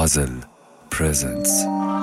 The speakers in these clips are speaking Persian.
Puzzle presents.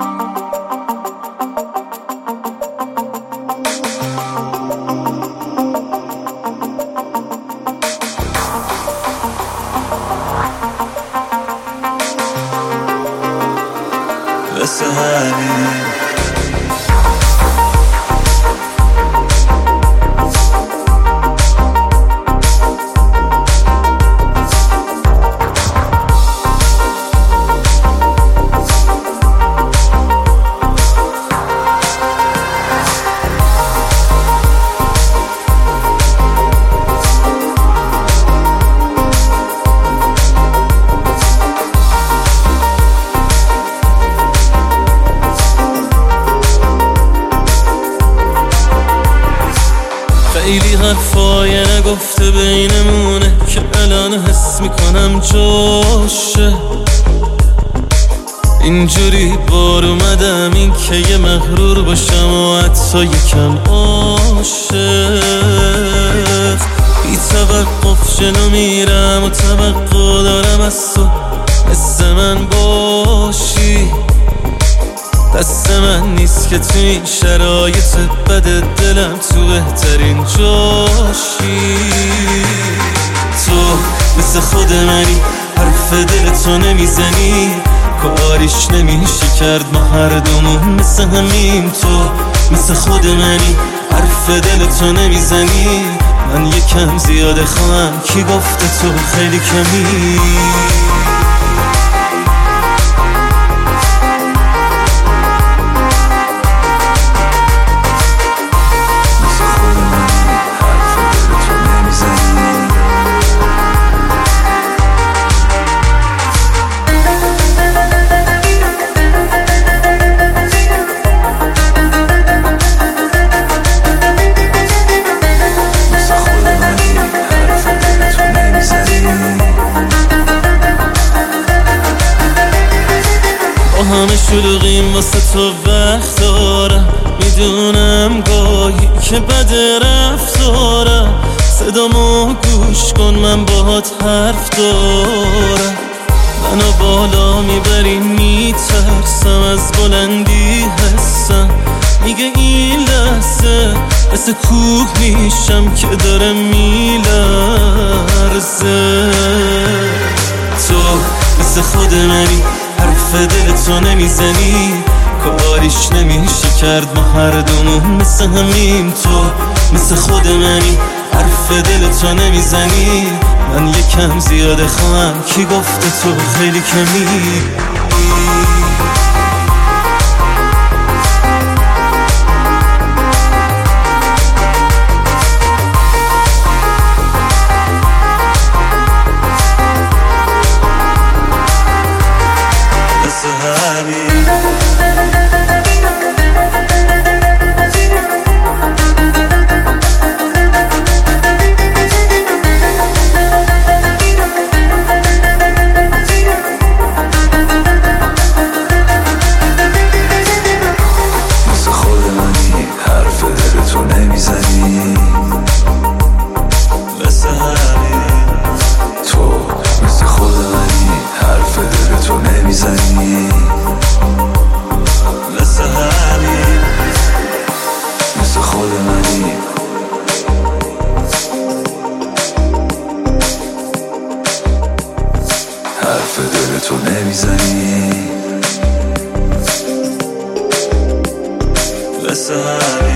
خیلی حرفای نگفته بینمونه که الان حس میکنم جاشه. اینجوری بار اومدم این که یه مغرور باشم و حتی یکم عاشق. بی توقف جلو میرم و توقع دارم از تو مثل من باشی. دست من نیست که تو این شرایط بد دلم تو بهترین جاشی. تو مثل خود منی، حرف دل تو نمیزنی، کاریش نمیشه کرد، ما هر دومون مثل همیم. تو مثل خود منی، حرف دل تو نمیزنی، من یکم زیاده خواهم، کی گفته تو خیلی کمی. همه شلوغیم واسه تو وقت دارم، میدونم گاهی که بد رفتارم. صدامو گوش کن من باهات حرف دارم. منو بالا میبری میترسم، از بلندی حسم میگه این لحظه مثل کوه میشم که داره میلرزه. تو مثل خود منی، حرف دل تو نمیزنی، کاریش نمیشه کرد، ما هر دومون مثل همیم. تو مثل خود منی، حرف دل تو نمیزنی، من یکم زیاده خواهم، کی گفته تو خیلی کمی. حرف دل تو نمیزنی، مثل همین.